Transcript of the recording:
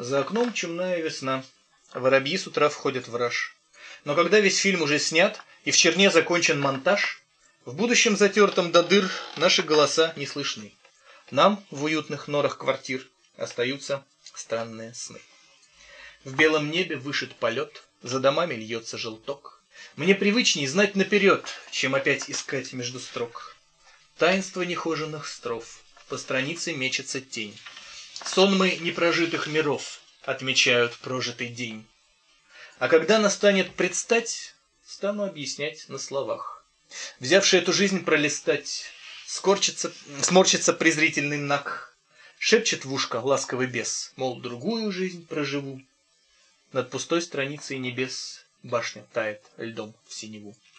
За окном чумная весна. Воробьи с утра входят в раж. Но когда весь фильм уже снят и в черне закончен монтаж, в будущем затертом до дыр наши голоса не слышны. Нам в уютных норах квартир остаются странные сны. В белом небе вышит полет, за домами льется желток. Мне привычней знать наперед, чем опять искать между строк. Таинство нехоженных строф, по странице мечется тень. Сонмы непрожитых миров отмечают прожитый день. А когда настанет предстать, стану объяснять на словах. Взявший эту жизнь пролистать, сморщится презрительный наг, шепчет в ушко ласковый бес, мол, другую жизнь проживу. Над пустой страницей небес башня тает льдом в синеву.